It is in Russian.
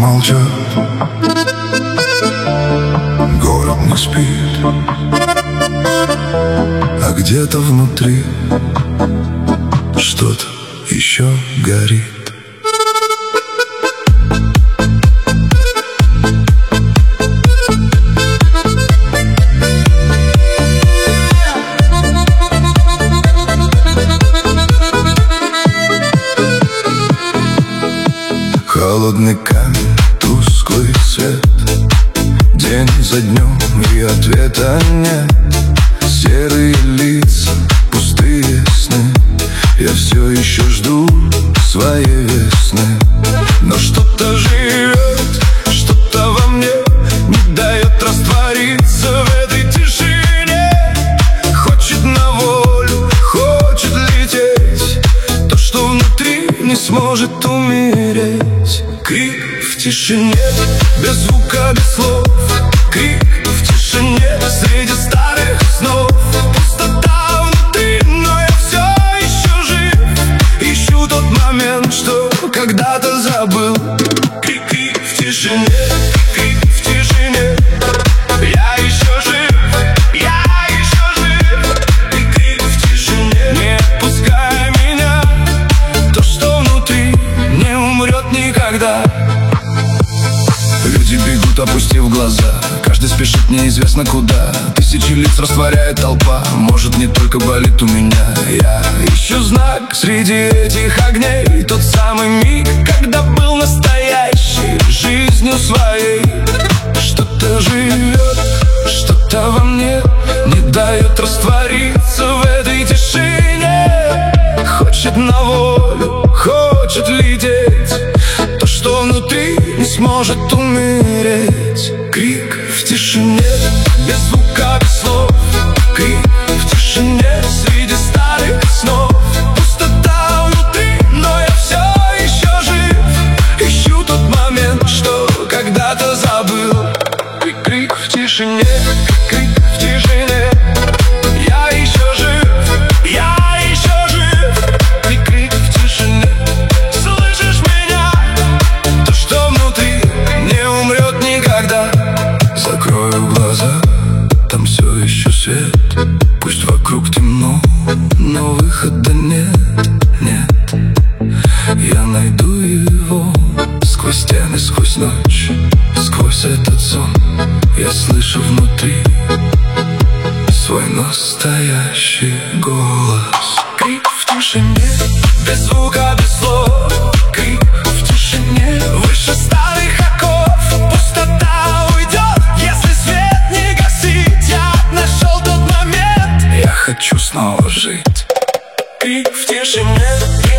молчат, город не спит, а где-то внутри что-то еще горит. Холодный камень, тусклый свет, день за днем и ответа нет. Серые лица, пустые сны, я все еще жду своей весны. Но что-то живет, что-то во мне не дает раствориться в этой тишине. Хочет на волю, хочет лететь, то, что внутри не сможет умереть. Крик в тишине, без звука, без слов. Крик в тишине, среди старых снов. Пустота внутри, но я все еще жив. Ищу тот момент, что когда-то забыл. Крик, крик в тишине, крик в тишине. Я еще жив, я еще жив. Крик, крик в тишине. Не отпускай меня, то, что внутри не умрет никогда. Люди бегут, опустив глаза, каждый спешит неизвестно куда. Тысячи лиц растворяет толпа, может, не только болит у меня. Я ищу знак среди этих огней, тот самый миг, когда был настоящий, жизнью своей. Что-то живет, что-то во мне не дает раствориться в этой тишине. Хочет на волю, хочет лететь, то, что внутри не сможет умереть. Крик в тишине, без звука, без слов. Крик в тишине, среди старых снов. Пустота внутри, но я все еще жив. Ищу тот момент, что когда-то забыл. Крик, крик в тишине, крик в тишине. Я еще жив, я еще жив. Крик, крик в тишине. Слышишь меня? То, что внутри не умрет никогда. Закрою глаза, там все еще свет. Пусть вокруг темно, но выхода нет, нет. Я найду его сквозь стены, сквозь ночь, сквозь этот сон. Я слышу внутри свой настоящий голос. Крик в тишине, без звука, без слов. Крик в тишине, выше старых оков. Пустота уйдет, если свет не гасить. Я нашел тот момент, я хочу снова жить. Крик в тишине.